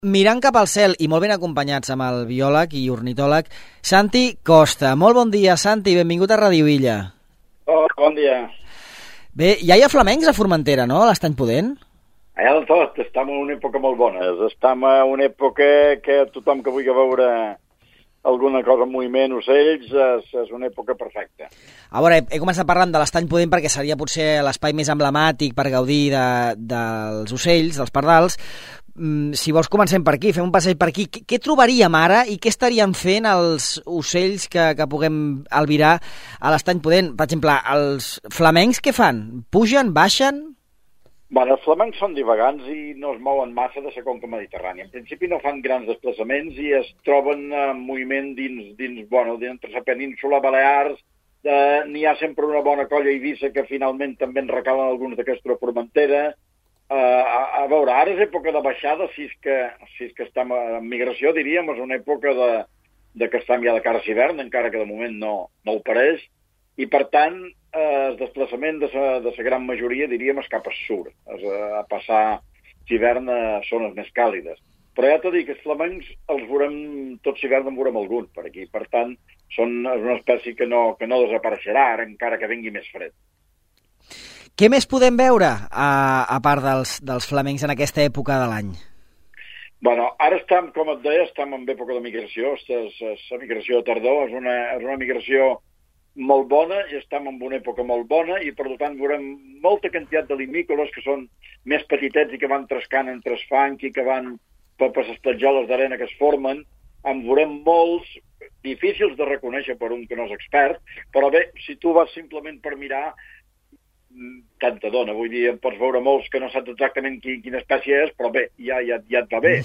mirant cap al cel i molt ben acompanyats amb el biòleg i ornitòleg Santi Costa. Molt bon dia, Santi, benvingut a Radio Illa. Bon dia. Bé, ja hi ha flamencs a Formentera, no?, a l'Estany Pudent? Hi ha de tot, estem en una època molt bona. Estem en una època que tothom que vulgui veure alguna cosa en moviment, ocells, és una època perfecta. A veure, he començat parlant de l'Estany Pudent perquè seria potser l'espai més emblemàtic per gaudir dels ocells, dels pardals. Si vols, comencem per aquí, fem un passeig per aquí. Què trobaríem ara i què estarien fent els ocells que puguem albirar a l'Estany Pudent? Per exemple, els flamencs què fan? Pugen, baixen? Bueno, els flamencs són divagants i no es mouen massa de la conca mediterrània. En principi no fan grans desplaçaments i es troben en moviment dintre la península Balears. N'hi ha sempre una bona colla a Eivissa que finalment també en recalen alguns d'aquesta Formentera. A veure, ara és època de baixada, si és que estem en migració, diríem, és una època de que estem ja de cara a l'hivern, encara que de moment no ho pareix, i per tant el desplaçament de la gran majoria, diríem, és cap al sud, a passar l'hivern a zones més càlides. Però ja t'ho dic, els flamencs els veurem, tot l'hivern en veurem algun per aquí, per tant, és una espècie que no desapareixerà ara, encara que vingui més fred. Què més podem veure, a part dels flamencs en aquesta època de l'any? Bueno, ara estem, com et deia, estem en època de migració. La migració de tardor és una migració molt bona i estem en una època molt bona i, per tant, veurem molta quantitat de limícoles que són més petitets i que van trescant entre el fang i que van per les platjoles d'arena que es formen. En veurem molts difícils de reconèixer per un que no és expert, però bé, si tu vas simplement per mirar, tant te dona, vull dir, en pots veure molts que no saps exactament quina espècie és, però bé, ja et va bé.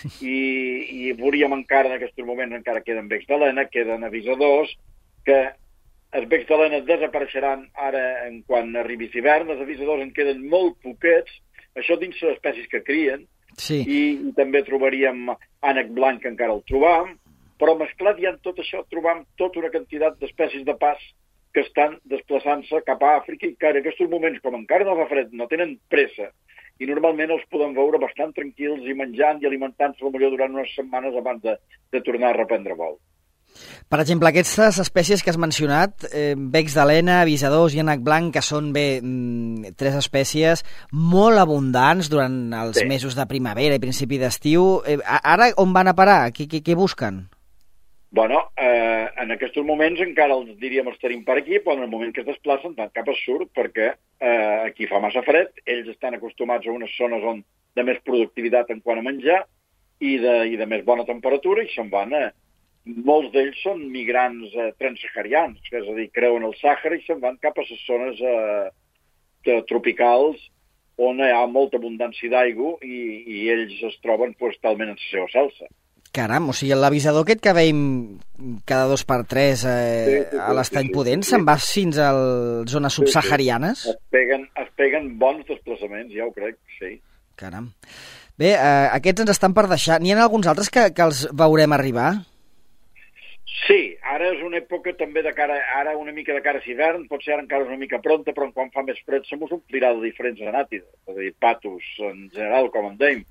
I veuríem encara en aquests moments, encara queden becs d'alena, queden avisadors, que els becs d'alena desapareixeran ara quan arribi l'hivern, els avisadors en queden molt poquets, això dins les espècies que crien, sí. I també trobaríem ànec blanc, que encara el trobam, però mesclat ja en tot això trobam tota una quantitat d'espècies de pas que estan desplaçant-se cap a Àfrica i que en aquests moments, com encara no fa fred, no tenen pressa i normalment els podem veure bastant tranquils i menjant i alimentant-se potser durant unes setmanes abans de tornar a reprendre vol. Per exemple, aquestes espècies que has mencionat, becs d'alena, avisadors i ànec blanc, que són tres espècies molt abundants durant els mesos de primavera i principi d'estiu. Ara on van a parar? Què busquen? Bueno, en aquests moments encara els diríem els tenim per aquí, però en el moment que es desplacen van cap al sud perquè aquí fa massa fred, ells estan acostumats a unes zones de més productivitat en quant a menjar i de més bona temperatura i se'n van molts d'ells són migrants transsaharians, és a dir, creuen el Sàhara i se'n van cap a les zones tropicals on hi ha molta abundància d'aigua i ells es troben talment en la seva salsa. Caram, o sigui, l'avisador aquest que veiem cada 2x3 a l'Estany Pudent se'n va fins a les zones subsaharianes? Sí. Es peguen bons desplaçaments, ja ho crec, sí. Caram. Bé, aquests ens estan per deixar. N'hi ha alguns altres que els veurem arribar? Sí, ara és una època també ara una mica de cara a l'hivern, potser ara encara és una mica pronta, però quan fa més fred se mos omplirà de diferents anàtides, és a dir, patos en general, com en dèiem,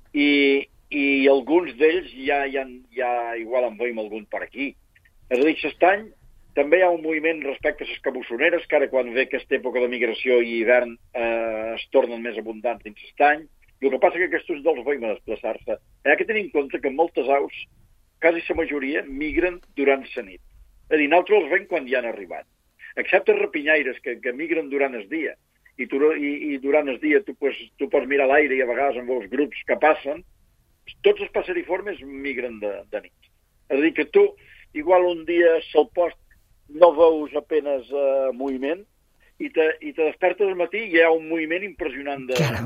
i alguns d'ells ja igual en veiem algun per aquí. És a dir, l'estany també hi ha un moviment respecte a les cabussoneres, que ara quan ve aquesta època de migració i hivern es tornen més abundants dins l'estany. I el que passa que aquests dels veiem a desplaçar-se. Hi ha que tenir en compte que moltes aus, quasi la majoria, migren durant la nit. És a dir, nosaltres els veiem quan ja han arribat. Excepte els rapinyaires, que migren durant el dia. I durant el dia tu pots mirar l'aire i a vegades en veus grups que passen. Tots els passeriformes migren de nit. És a dir, que tu, igual un dia se'l post no veus apenas moviment i te despertes al matí i hi ha un moviment impressionant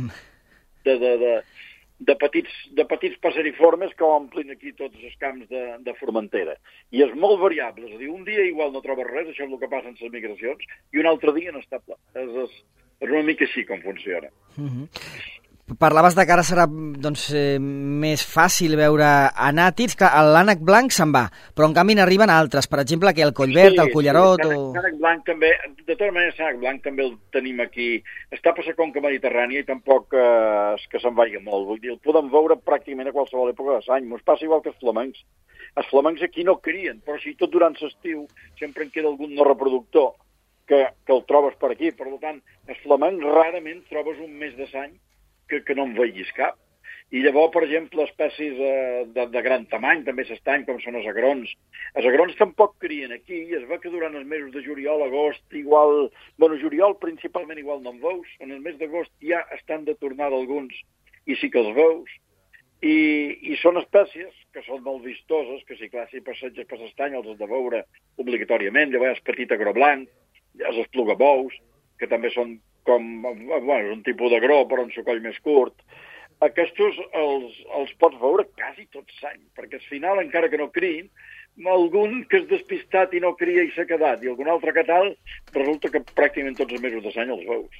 de petits passeriformes que omplin aquí tots els camps de Formentera. I és molt variable. És a dir, un dia igual no trobes res, això és el que passa en les migracions, i un altre dia no està pla. És una mica així com funciona. Parlaves de que ara serà més fàcil veure anàtids. Clar, l'ànec blanc se'n va, però en canvi n'arriben altres. Per exemple, el collverd, el cullerot... L'ànec blanc també, de totes maneres, l'ànec blanc també el tenim aquí. Està per la conca mediterrània i tampoc és que se'n vagi molt. Vull dir, el podem veure pràcticament a qualsevol època de l'any. Ens passa igual que els flamencs. Els flamencs aquí no crien, però si tot durant l'estiu sempre en queda algun no reproductor que el trobes per aquí. Per tant, els flamencs rarament trobes un mes de l'any que no en vegis cap. I llavors, per exemple, espècies de gran tamany també s'estany, com són els agrons. Els agrons tampoc crien aquí, i es veu que durant els mesos de juliol, agost, igual... Bueno, juliol principalment igual no en veus, en el mes d'agost ja estan de tornada alguns, i sí que els veus. I són espècies que són molt vistoses, que si clar, si passeges per l'estany els has de veure obligatòriament. Llavors és petit agró blanc, els esplugabous, que també són com, bueno, un tipus d'agró, però amb el coll més curt. Aquests els pots veure quasi tot l'any, perquè al final, encara que no criïn, algun que és despistat i no cria i s'ha quedat, i algun altre que tal, resulta que pràcticament tots els mesos de l'any els veus.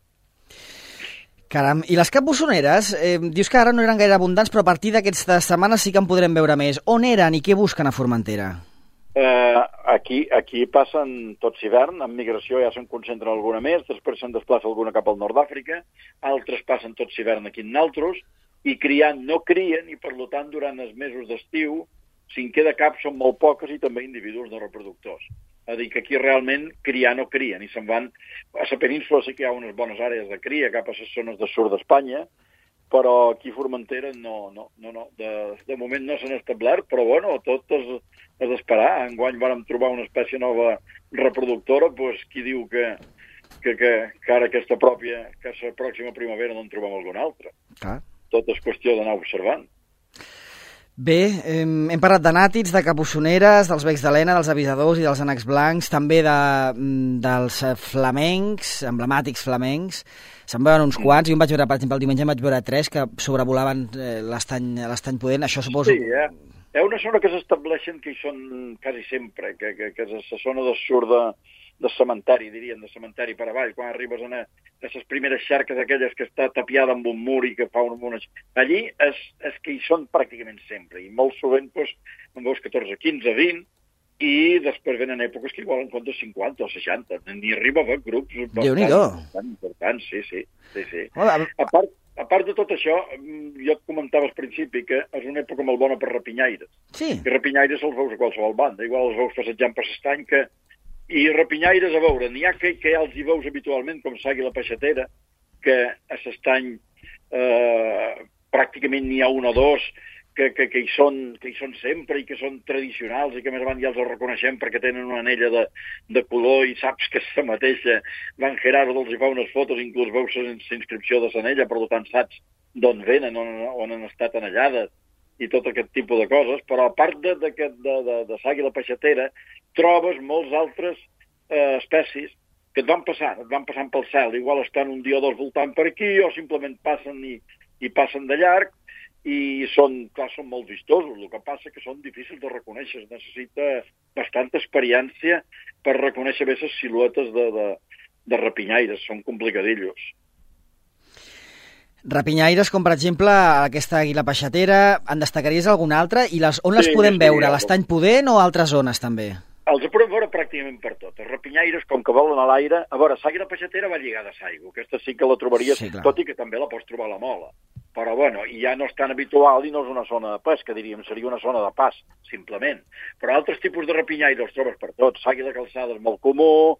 Caram, i les capbussoneres, dius que ara no eren gaire abundants, però a partir d'aquestes setmanes sí que en podrem veure més. On eren i què busquen a Formentera? Aquí passen tots hivern, en migració ja se'n concentren alguna més, després se'n desplaça alguna cap al nord d'Àfrica, altres passen tots hivern aquí en naltros, i criant no crien, i per tant durant els mesos d'estiu, si en queda cap són molt poques i també individus no reproductors. És a dir, que aquí realment criar no crien, i se'n van... A la península sí que hi ha unes bones àrees de cria, cap a les zones de sud d'Espanya, però aquí a Formentera no. De moment no s'han establert, però bueno, tot és d'esperar. Enguany vàrem trobar una espècie nova reproductora, doncs qui diu que ara que la pròxima primavera no en trobem alguna altra. Ah. Tot és qüestió d'anar observant. Bé, hem parlat de nàtids, de capussoneres, dels becs de lena, dels avisadors i dels ànecs blancs, també dels flamencs, emblemàtics flamencs. Se'n veuen uns quants, jo em vaig veure, per exemple, el diumenge em vaig veure 3 que sobrevolaven l'estany pudent, això suposo... Sí, hi ha una zona que s'estableixen que hi són quasi sempre, que és la zona de surt de cementeri, dirien, de cementeri per avall, quan arribes a les primeres xarques aquelles que està tapiada amb un mur i que fa una... Allí és que hi són pràcticament sempre, i molt sovint doncs, en veus 14, 15, 20, i després venen èpoques que igual en comptes 50 o 60, n'hi arriba a haver grups bastant importants, sí. Hola. A part de tot això, jo et comentava al principi que és una època molt bona per rapinyaires. Sí. I rapinyaires els veus a qualsevol banda, igual els veus passejant per l'estany i rapinyaires a veure, n'hi ha que ja els hi veus habitualment, com l'àguila peixatera, que a l'estany pràcticament n'hi ha un o dos que hi són sempre i que són tradicionals i que més avant ja els reconeixem perquè tenen una anella de color i saps que és la mateixa. Van Gerardo els hi fa unes fotos, inclús veus la inscripció de l'anella, per tant saps d'on venen, on han estat anellades i tot aquest tipus de coses, però a part de l'àguila peixatera trobes molts altres espècies que et van passant pel cel, igual estan un dia o dos voltant per aquí o simplement passen i passen de llarg, i són molt vistosos. El que passa que són difícils de reconèixer. Es necessita bastanta experiència per reconèixer bé les siluetes de rapinyaires. Són complicadillos. Rapinyaires, com per exemple aquesta àguila peixatera, en destacaries alguna altra? I on les podem veure? L'estany pudent o altres zones també? Els podem veure pràcticament per tot. Els rapinyaires, com que volen a l'aire... A veure, l'àguila peixatera va lligada a l'aigua. Aquesta sí que la trobaries, tot i que també la pots trobar a la mola. Però, bueno, ja no és tan habitual i no és una zona de pesca, diríem, seria una zona de pas, simplement. Però altres tipus de rapinyaires els trobes per tot. L'àguila calçada és molt comú,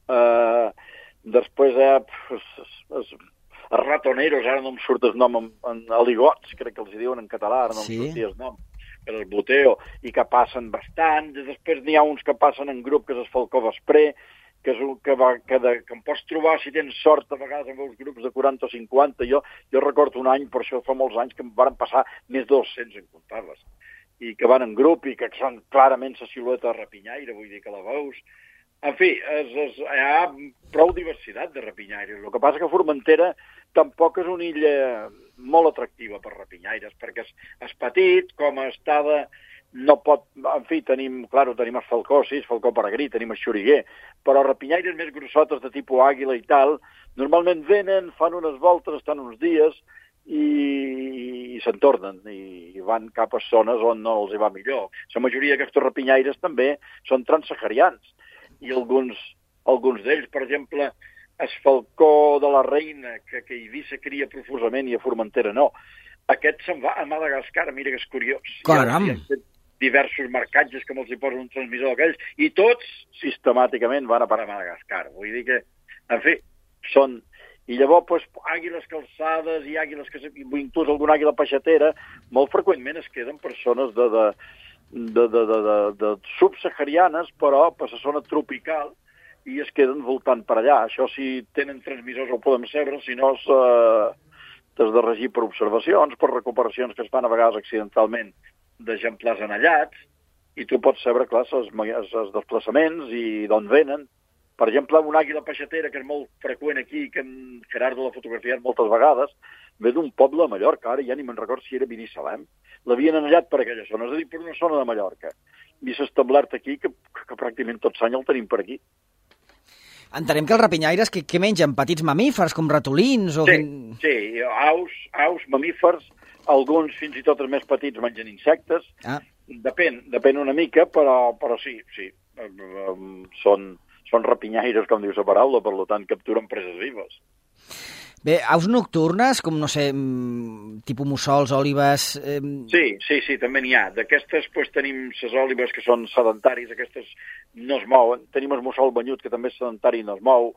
després els ratoneros, ara no em surt el nom, en aligots, crec que els diuen en català, ara no em sortia el nom, per el boteo, i que passen bastant. Després n'hi ha uns que passen en grup, que és el falcó vesprè, que em pots trobar, si tens sort, a vegades amb els grups de 40 o 50. Jo recordo un any, per això fa molts anys, que em van passar més de 200 en comptar-les, i que van en grup i que són clarament la silueta de rapinyaire, vull dir que la veus. En fi, hi ha prou diversitat de rapinyaires. El que passa que Formentera tampoc és una illa molt atractiva per rapinyaires, perquè és petit, com a estada... No pot... En fi, tenim el falcó, sí, el falcó peregrí, tenim el xoriguer, però rapinyaires més grossotes de tipus àguila i tal, normalment venen, fan unes voltes, estan uns dies, i se'n tornen i van cap a zones on no els hi va millor. La majoria d'aquests rapinyaires també són transsaharians i alguns d'ells, per exemple, el falcó de la reina, que a Eivissa cria profusament i a Formentera no, aquest se'n va a Madagascar, mira que és curiós. Caram! I han fet diversos marcatges que els hi posen un transmissor d'aquells i tots sistemàticament van a parar a Madagascar. Vull dir que, en fi, són... I llavors, doncs, àguiles calçades i àguiles que inclús alguna àguila peixatera, molt freqüentment es queden persones de subsaharianes, però per la zona tropical, i es queden voltant per allà. Això, si tenen transmissors, ho podem saber, si no t'has de regir per observacions, per recuperacions que es fan a vegades accidentalment d'exemplars anellats, i tu pots saber, clar, els desplaçaments i d'on venen. Per exemple, una àguila peixatera, que és molt freqüent aquí, que en Gerardo l'ha fotografiat moltes vegades, ve d'un poble de Mallorca, ara ja ni me'n recordo si era Binissalem. L'havien anellat per aquella zona, és a dir, per una zona de Mallorca. I s'ha establert aquí, que pràcticament tot l'any el tenim per aquí. Entenem que els rapinyaires, què mengen? Petits mamífers, com ratolins? O... Sí, aus, mamífers, alguns fins i tot els més petits mengen insectes. Depèn una mica, però sí. Són rapinyaires, com diu la paraula, per tant capturen preses vives. Bé, aus nocturnes, com, no sé, tipus mussols, òlibes... Sí, també n'hi ha. D'aquestes tenim les òlibes, que són sedentaris, aquestes no es mouen. Tenim el mussol banyut, que també és sedentari i no es mou.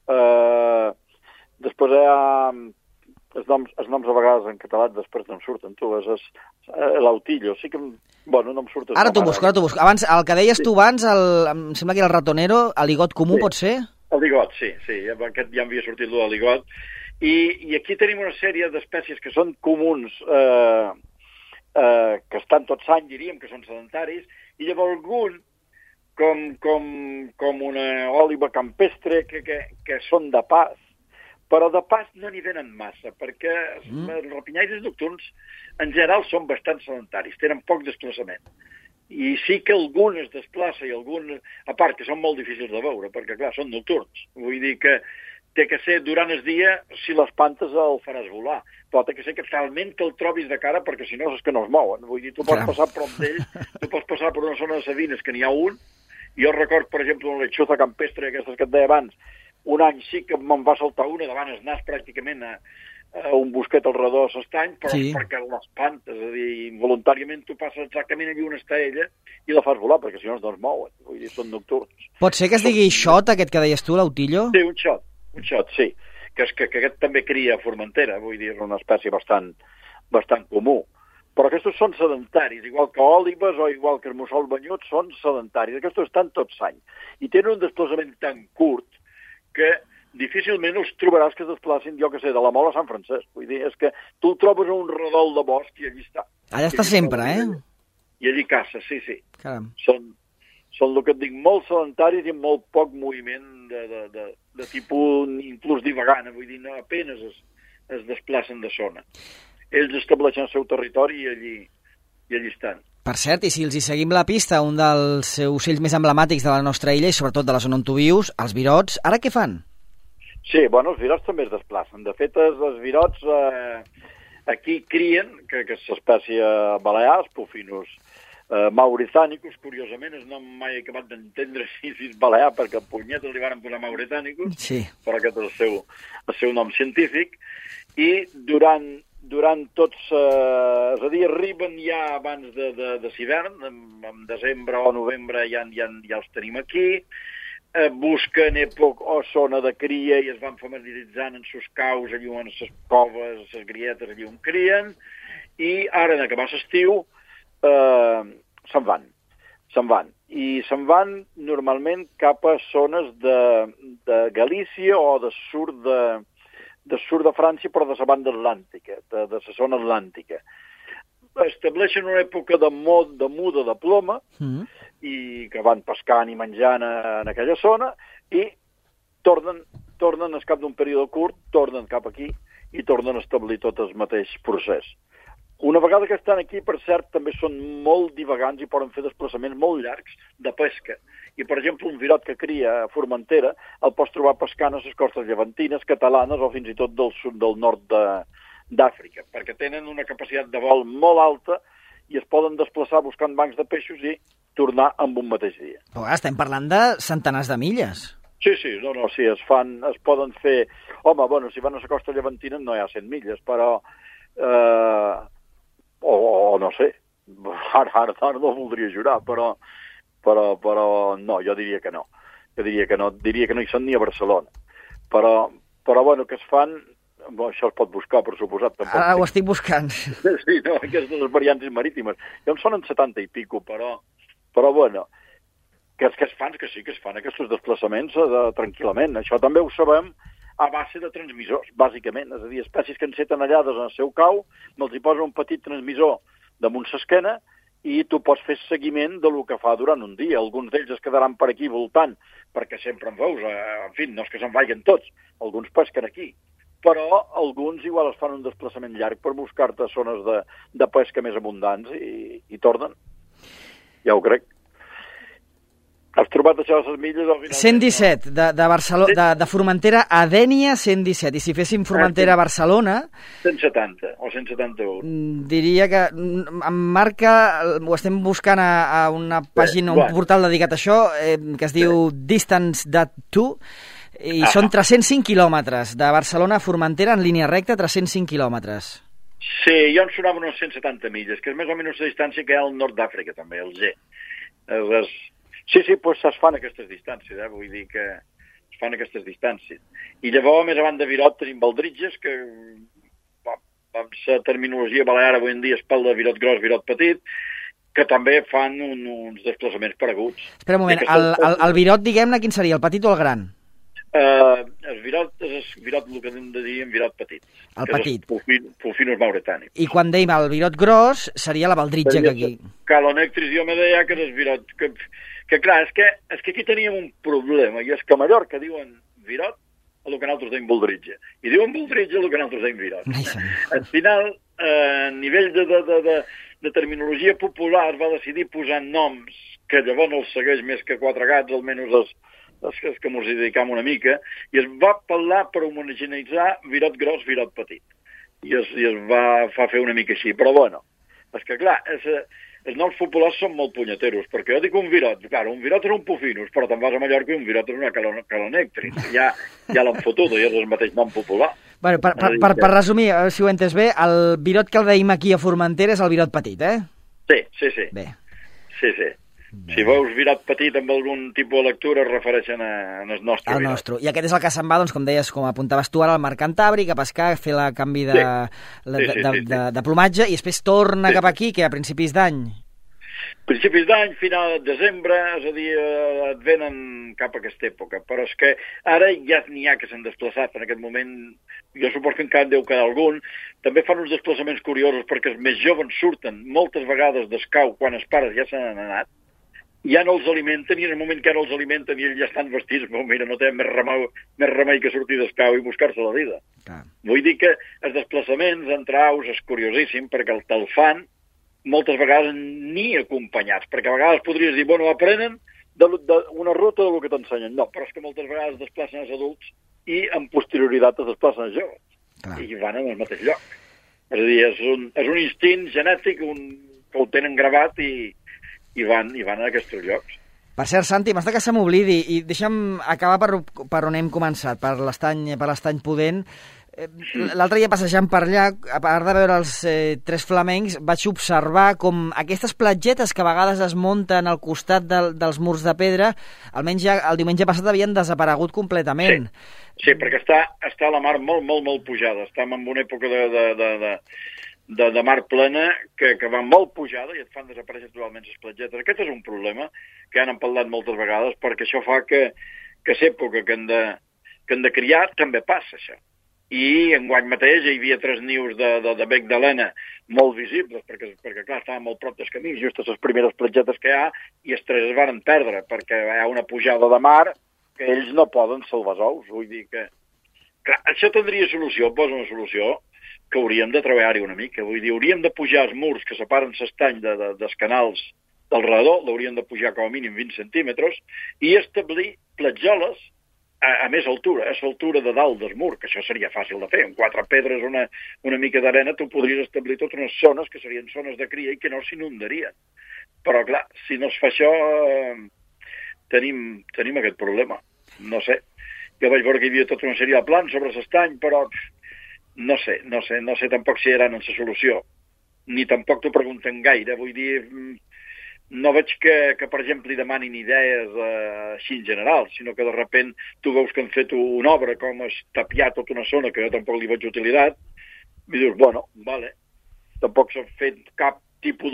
Després hi ha... Els noms a vegades en català després no em surten, tu, és l'autillo, sí que, bueno, no em surten. Ara t'ho busco. Abans, el que deies tu abans, em sembla que era el ratonero, el ligot comú, pot ser? El ligot, sí, aquest ja havia sortit el ligot. I aquí tenim una sèrie d'espècies que són comuns, que estan tots l'any, diríem, que són sedentaris, i llavors algun, com una òliba campestre, que són de pas, però de pas no n'hi venen massa, perquè els rapinyaires nocturns en general són bastant sedentaris, tenen poc desplaçament. I sí que algun es desplaça i algun, a part que són molt difícils de veure, perquè clar, són nocturns. Vull dir que té que ser durant el dia, si l'espantes el faràs volar, però té que ser que talment que el trobis de cara, perquè si no és que no es mouen. Vull dir, tu pots passar prop d'ell, tu pots passar per una zona de Sabines que n'hi ha un, jo record, per exemple, una lechuza campestre, aquestes que et deia abans, un any sí que me'n va saltar una davant el nas pràcticament a un bosquet al redor de l'estany, però sí, perquè l'espantes, és a dir, involuntàriament tu passes exactament allí on està ella i la fas volar, perquè si no es mouen, vull dir, són nocturns. Pot ser que es digui xot, aquest que deies tu, l'autillo? Sí, un xot, sí, que aquest també cria a Formentera, vull dir, és una espècie bastant comú. Però aquests són sedentaris, igual que òlibes o igual que el mussol banyut, són sedentaris. Aquests estan tots l'any i tenen un desplaçament tan curt que difícilment els trobaràs que es desplacin, jo que sé, de la Mola a Sant Francesc. Vull dir, és que tu el trobes a un redol de bosc i allí està. Allà està sempre, I allí caça, sí. Caram. Són el que et dic, molt sedentaris i amb molt poc moviment de tipus inclús divagant, vull dir, no, apenes es desplacen de zona. Ells estableixen el seu territori i allí estan. Per cert, i si els hi seguim la pista, un dels ocells més emblemàtics de la nostra illa i sobretot de la zona on tu vius, els virots, ara què fan? Sí, bueno, els virots també es desplacen. De fet, els virots aquí crien, que és l'espècie balear, Pufinus mauritanicus, curiosament, el nom mai he acabat d'entendre si és balear, perquè al punyetes li van posar mauritanicus, sí, però aquest és el seu nom científic, i durant tots, és a dir, arriben ja abans de l'hivern, en desembre o novembre ja els tenim aquí, busquen època o zona de cria i es van familiaritzant en sus caus, allà en les coves, les grietes, allà on crien, i ara, en acabar l'estiu, se'n van. I se'n van normalment cap a zones de Galícia o de sud de França, però de la banda atlàntica, de la zona atlàntica. Estableixen una època de muda de ploma, i que van pescant i menjant en aquella zona, i tornen al cap d'un període curt, tornen cap aquí i tornen a establir tot el mateix procés. Una vegada que estan aquí, per cert, també són molt divagants i poden fer desplaçaments molt llargs de pesca. I, per exemple, un virot que cria a Formentera el pots trobar pescant a les costes llevantines, catalanes o fins i tot del sud del nord d'Àfrica, perquè tenen una capacitat de vol molt alta i es poden desplaçar buscant bancs de peixos i tornar amb un mateix dia. Però estem parlant de centenars de milles. Sí, sí, es poden fer... Home, bueno, si van a la costa llevantina no hi ha 100 milles, però... o no sé, ara no voldria jurar, però no, jo diria que no. Diria que no hi són ni a Barcelona. Però bueno, que es fan... Bon, això es pot buscar, per suposat. Tampoc. Ara ho estic buscant. Sí, no, aquestes experiències marítimes. Ja en sonen 70 i pico, però bueno, que es fan aquests desplaçaments tranquil·lament. Això també ho sabem a base de transmissors, bàsicament. És a dir, espècies que enceten allades en el seu cau, me'ls hi posa un petit transmissor damunt l'esquena i tu pots fer seguiment de lo que fa durant un dia. Alguns d'ells es quedaran per aquí voltant, perquè sempre en veus, en fi, no és que se'n vagin tots, alguns pesquen aquí. Però alguns igual es fan un desplaçament llarg per buscar-te zones de pesca més abundants i tornen. Ja ho crec. Has trobat això de les milles? Al final, 117, de Barcelona, de Formentera a Dénia, 117. I si féssim Formentera a Barcelona... 170 o 171. Diria que em marca, ho estem buscant a una pàgina, un portal dedicat a això, que es diu Distance.to, i són 305 quilòmetres, de Barcelona a Formentera en línia recta, 305 quilòmetres. Sí, jo em sonava unes 170 milles, que és més o menys la distància que hi ha al nord d'Àfrica, també, el G. Sí, doncs es fan aquestes distàncies, vull dir que es fan aquestes distàncies. I llavors, més avant de Virot, tenim Baldritges, que amb la terminologia balear avui en dia es parla de Virot gros, Virot petit, que també fan uns desplaçaments pareguts. Espera un moment, el Virot, diguem-ne, quin seria, el petit o el gran? El Virot és el que hem de dir en Virot petit. El petit. Pulfinus mauretànic. I quan dèiem el Virot gros, seria la Baldritge que aquí. Calonectris, jo me deia que és Virot... Que clar, és que aquí teníem un problema, i és que a Mallorca diuen Virot a lo que nosaltres deim Baldritge, i diuen Baldritge a lo que nosaltres deim Virot. Al final, a nivell de terminologia popular, va decidir posar noms que llavors no els segueix més que 4 gats, almenys els que ens dedicam una mica, i es va parlar per homogeneitzar Virot gros, Virot petit. I es va fer una mica així. Però bueno, és que clar, els noms populars són molt punyeteros, perquè jo dic un Virot, clar, un Virot és un Pufinus, però te'n vas a Mallorca i un Virot és una Calonectris. Ja l'han fotut, ja és el mateix nom popular. Bueno, per resumir, si ho he entès bé, el Virot que el deim aquí a Formentera és el Virot petit, eh? Sí. Bé. Sí. Si veus Virot petit amb algun tipus de lectura es refereixen al nostre Virot. Nostre. I aquest és el que se'n va, doncs, com deies, com apuntaves tu ara, al mar Cantàbric, a pescar, a fer el canvi de plomatge, i després torna cap aquí, que a principis d'any. Principis d'any, final de desembre, és a dir, et venen cap a aquesta època. Però és que ara ja n'hi ha que s'han desplaçat en aquest moment. Jo suposo que encara en deu quedar algun. També fan uns desplaçaments curiosos perquè els més joves surten moltes vegades d'escau quan els pares ja se n'han anat. Ja no els alimenten, i en el moment que no els alimenten i ells ja estan vestits, mira, no tenen més remei que sortir d'escau i buscar-se la vida. Vull dir que els desplaçaments entre aus és curiosíssim, perquè te'l fan moltes vegades ni acompanyats, perquè a vegades podries dir, bueno, aprenen una ruta de lo que t'ensenyen. No, però és que moltes vegades desplacen els adults i en posterioritat es desplacen els joves. I van en el mateix lloc. És a dir, és un instint genètic que ho tenen gravat i van a aquests llocs. Per cert, Santi, m'has de que se m'oblidi, i deixa'm acabar per on hem començat, per l'Estany Pudent. L'altre dia passejant per allà, a part de veure els 3 flamencs, vaig observar com aquestes platgetes que a vegades es munten al costat dels murs de pedra, almenys ja el diumenge passat havien desaparegut completament. Sí, perquè està la mar molt, molt, molt pujada. Estem en una època de mar plena que va molt pujada i et fan desaparèixer totalment les platgetes. Aquest és un problema que han parlat moltes vegades, perquè això fa que l'època que han de criar també passa, això. I enguany mateix hi havia 3 nius de bec d'Helena molt visibles, perquè clar, estaven molt prop del camí, just a les primeres platgetes que hi ha, i els 3 es van perdre, perquè hi ha una pujada de mar que ells no poden salvar els ous. Vull dir que... Clar, això tindria solució, posa una solució, que hauríem de treballar-hi una mica. Vull dir, hauríem de pujar els murs que separen l'estany dels canals del redor, l'hauríem de pujar com a mínim 20 centímetres, i establir platjoles a més altura, a l'altura de dalt del mur, que això seria fàcil de fer. Amb 4 pedres, una mica d'arena, tu podries establir totes unes zones que serien zones de cria i que no s'inundarien. Però, clar, si no es fa això, tenim aquest problema. No sé. Jo vaig veure que hi havia tota una sèrie de plans sobre l'estany, però no sé tampoc si eren en la solució. Ni tampoc t'ho pregunten gaire. Vull dir, no veig que per exemple, hi demanin idees així en general, sinó que de repent tu veus que han fet una obra com es tapiar tota una zona que jo tampoc li veig utilitat, i dius, bueno, vale, tampoc s'ha fet cap tipus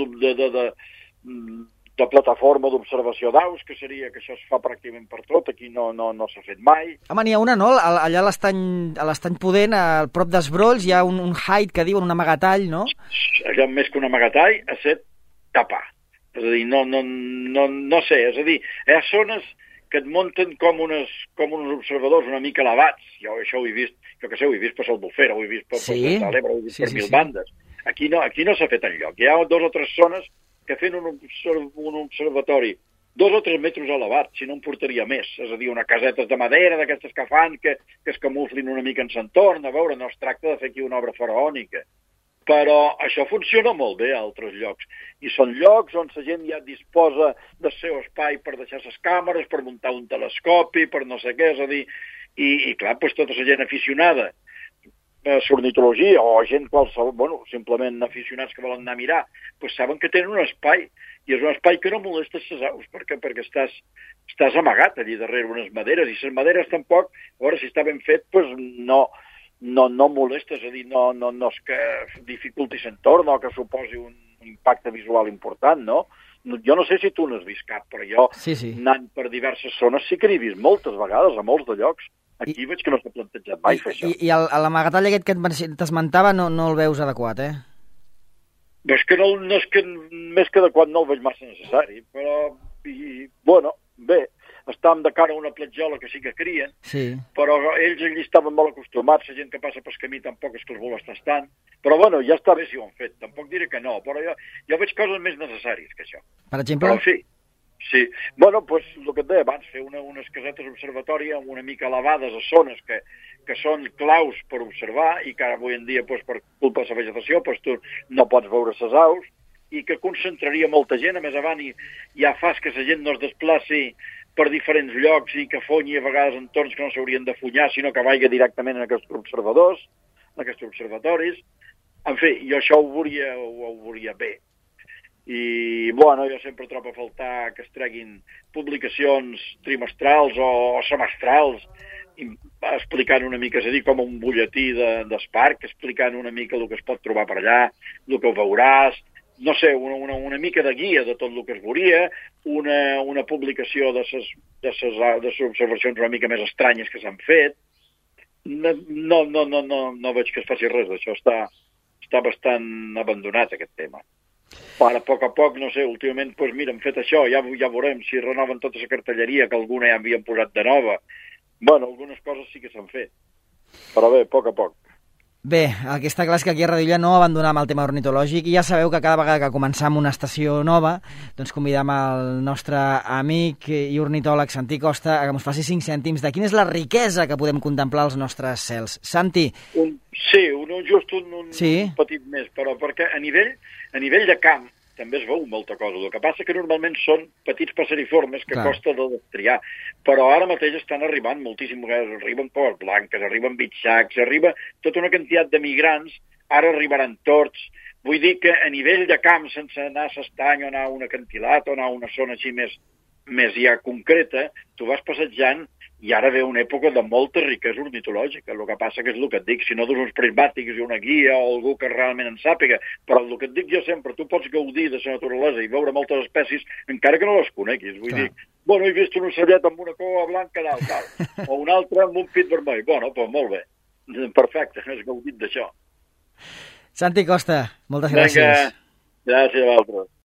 de plataforma d'observació d'aus, que seria que això es fa pràcticament per tot, aquí no s'ha fet mai. Home, n'hi ha una, no? Allà a l'estany Pudent, al prop dels Brolls, hi ha un hide que diuen, un amagatall, no? Allò més que un amagatall ha set tapar. És a dir, no sé, és a dir, hi ha zones que et munten com uns observadors una mica elevats. Jo això ho he vist, jo que sé, ho he vist per l'Albufera, ho he vist per l'Ebre, ho he vist per mil bandes. Aquí no s'ha fet enlloc. Hi ha 2 o 3 zones que fent un observatori 2 o 3 metres elevat, si no en portaria més. És a dir, unes casetes de madera, d'aquestes que fan, que es camuflin una mica en l'entorn. A veure, no es tracta de fer aquí una obra faraònica. Però això funciona molt bé a altres llocs. I són llocs on la gent ja disposa del seu espai per deixar les càmeres, per muntar un telescopi, per no sé què, és a dir, i clar, doncs tota la gent aficionada a l'ornitologia o gent qualsevol, bueno, simplement aficionats que volen anar a mirar, doncs saben que tenen un espai, i és un espai que no molesta les aus, perquè estàs amagat allí darrere unes maderes, i les maderes tampoc, a veure si està ben fet, doncs no molesta, és a dir, no és que dificulti l'entorn o que suposi un impacte visual important, no? Jo no sé si tu n'has vist cap, però jo, anant per diverses zones, sí que n'he vist moltes vegades, a molts de llocs. Aquí veig que no s'ha plantejat mai fer això. I l'amagatall aquest que t'esmentava no el veus adequat, eh? És que és que més que adequat no el veig massa necessari, però, bueno, bé, estàvem de cara a una platjola que sí que crien, però ells allí estaven molt acostumats, la gent que passa pel camí tampoc és que els molestés tant, però bueno, ja està bé si ho han fet, tampoc diré que no, però jo veig coses més necessàries que això. Per exemple? Però sí. Bueno, doncs el que et deia abans, fer unes casetes d'observatori amb una mica elevades a zones que són claus per observar i que avui en dia, per culpa de la vegetació, tu no pots veure les aus, i que concentraria molta gent, a més avant ja fas que la gent no es desplaci per diferents llocs i que fonyi a vegades entorns que no s'haurien de funyar, sinó que vaiga directament en aquests observadors, en aquests observatoris. En fi, jo això ho veuria bé. I, bueno, jo sempre trobo a faltar que es treguin publicacions trimestrals o semestrals explicant una mica, és a dir, com un butlletí d'Esparc, explicant una mica el que es pot trobar per allà, el que ho veuràs, no sé, una mica de guia de tot el que es veuria, una publicació de les observacions una mica més estranyes que s'han fet. No veig que es faci res d'això, està bastant abandonat aquest tema. Ara, a poc, no sé, últimament, doncs mira, han fet això, ja veurem si renoven tota la cartelleria, que alguna ja havien posat de nova. Bueno, algunes coses sí que s'han fet, però bé, a poc. Bé, el que està clar és que aquí a Radio Illa no abandonem el tema ornitològic i ja sabeu que cada vegada que començam una estació nova doncs convidam el nostre amic i ornitòleg Santi Costa a que ens faci 5 cèntims de quina és la riquesa que podem contemplar als nostres cels. Santi. Un petit més, però perquè a nivell de camp també es veu molta cosa. El que passa que normalment són petits passeriformes que costa de triar, però ara mateix estan arribant moltíssim, arriben coves blanques, arriben bitxacs, arriba tota una quantitat de migrants, ara arribaran tords. Vull dir que a nivell de camp, sense anar a l'estany o anar a un acantilat o anar a una zona així més ja concreta, tu vas passejant i ara ve una època de molta riquesa ornitològica. El que passa que és el que et dic, si no dus uns prismàtics i una guia o algú que realment en sàpiga, però el que et dic jo sempre, tu pots gaudir de la naturalesa i veure moltes espècies encara que no les coneguis. Vull dir, bueno, he vist un ocellet amb una cova blanca tal, o un altre amb un pit vermell. Bueno, doncs molt bé, perfecte, has gaudit d'això. Santi Costa, moltes gràcies. Vinga, gràcies a vosaltres.